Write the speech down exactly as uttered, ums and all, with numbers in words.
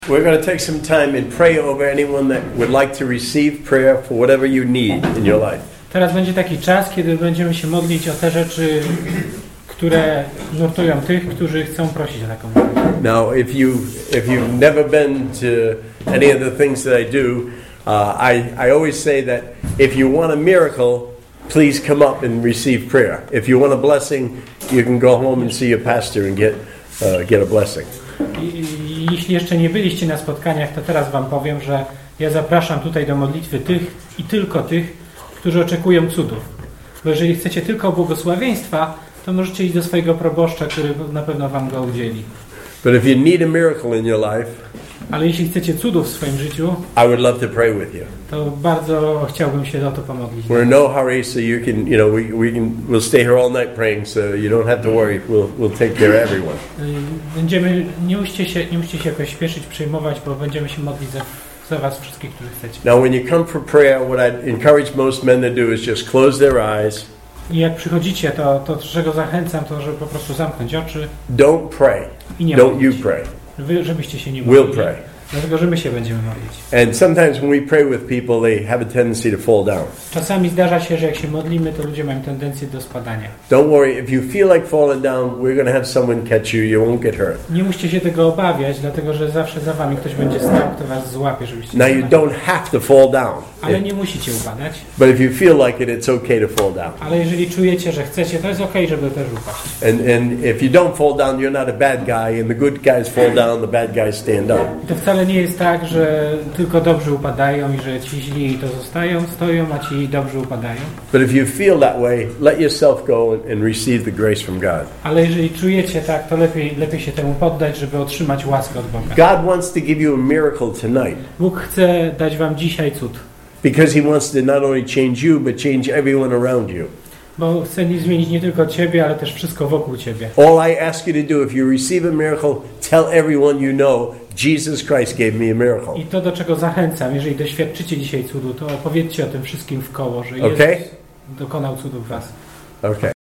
We're going to take some time and pray over anyone that would like to receive prayer for whatever you need in your life. Teraz będzie taki czas, kiedy będziemy się modlić o te rzeczy, które nurtują tych, którzy chcą prosić o taką modlitwę. Now, if you if you've never been to any of the things that I do, uh, I I always say that if you want a miracle, please come up and receive prayer. If you want a blessing, you can go home and see your pastor and get uh, get a blessing. I, jeśli jeszcze nie byliście na spotkaniach, to teraz wam powiem, że ja zapraszam tutaj do modlitwy tych i tylko tych, którzy oczekują cudów. Bo jeżeli chcecie tylko błogosławieństwa, to możecie iść do swojego proboszcza, który na pewno wam go udzieli. But if you need a miracle in your life, ale jeśli chcecie cudów w swoim życiu, I would love to pray with you. to bardzo chciałbym się o to pomodlić. We're in no hurry, so you can, you know, we we can we'll stay here all night praying, so you don't have to worry. We'll we'll take care of everyone. Będziemy, nie musicie się, nie musicie się jakoś śpieszyć, przejmować, bo będziemy się modlić za, za was wszystkich, których chcecie. Now, when you come for prayer, what I encourage most men to do is just close their eyes. I jak przychodzicie, to to czego zachęcam, to żeby po prostu zamknąć oczy. Don't pray. I nie Don't modlić. you pray. Wy, żebyście się nie modlili. We'll pray. Dlatego, że my się będziemy modlić. And sometimes when we pray with people, they have a tendency to fall down. Czasami zdarza się, że jak się modlimy, to ludzie mają tendencję do spadania. Don't worry, if you feel like falling down, we're going to have someone catch you. You won't get hurt. Nie musicie się tego obawiać, dlatego że zawsze za wami ktoś będzie stał, kto was złapie, żebyście Now nie you spadli. don't have to fall down. Ale nie musicie upadać. But if you feel like it, it's okay to fall down. Ale jeżeli czujecie, że chcecie, to jest okej, żeby też upaść. And and if you don't fall down, you're not a bad guy, and the good guys fall down, the bad guys stand up. I to wcale nie jest tak, że tylko dobrzy upadają i że ci źli to zostają, stoją, a ci dobrzy upadają. But if you feel that way, let yourself go and, and receive the grace from God. Ale jeżeli czujecie tak, to lepiej, lepiej się temu poddać, żeby otrzymać łaskę od Boga. God wants to give you a miracle tonight. Bóg chce dać wam dzisiaj cud. Because he wants to not only change you, but change everyone around you. Bo chce zmienić nie tylko ciebie, ale też wszystko wokół ciebie. All I ask you to do, if you receive a miracle, tell everyone you know, Jesus Christ gave me a miracle. I to, do czego zachęcam, jeżeli doświadczycie dzisiaj cudu, to opowiedzcie o tym wszystkim w koło, że Jezus Okay? dokonał cudu w was. Okay.